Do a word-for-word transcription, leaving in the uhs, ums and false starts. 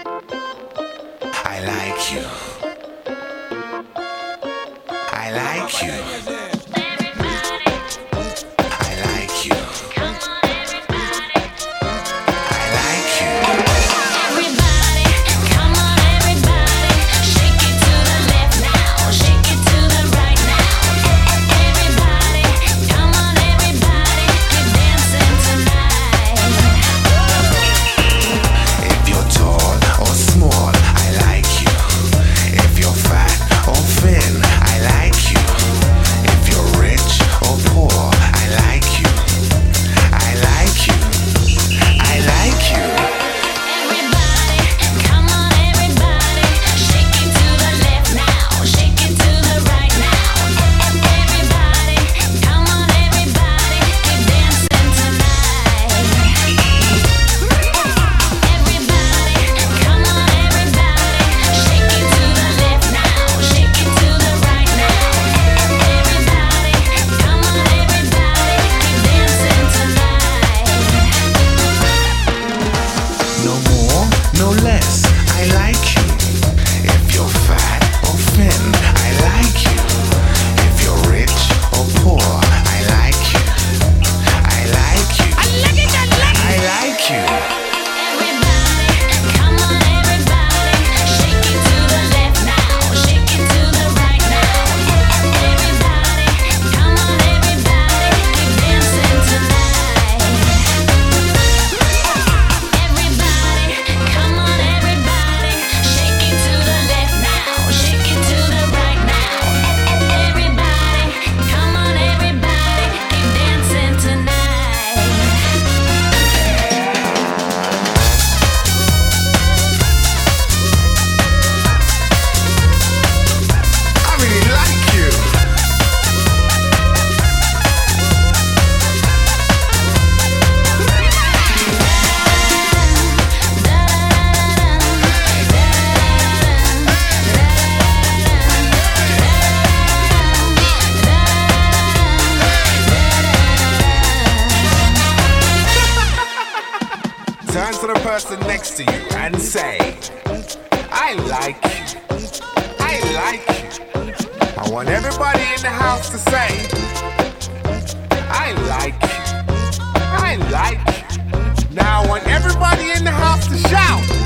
I like you. I like you. I like you. I like you. Everybody, come on everybody, shake it to the left now, shake it to the right now. Everybody, come on everybody, keep dancing tonight. If you're tall or small, I like you. If you're fat or thin, I like you. If you're rich or poor, I like you. I like you. I like you. Everybody, come on everybody, shake it to the left now, shake it to the right now. Everybody, come on everybody, keep dancing tonight. Everybody, come on everybody, shake it to the left now, shake it to the right now. Everybody, come on everybody, keep dancing tonight. No more, no less, I like you. If you're fat or thin, I like you. If you're rich or poor, I like you. I like you. I like you. Everybody, come on everybody, shake it to the left now, shake it to the right now. Everybody, come on everybody, keep dancing tonight. Everybody, come on everybody, shake it to the left now, shake it to the right now. Everybody, come on everybody, keep dancing tonight. I really like you. Turn to the person next to you and say, I like you. I like you. I want everybody in the house to say, I like you. I like you. Now I want everybody in the house to shout,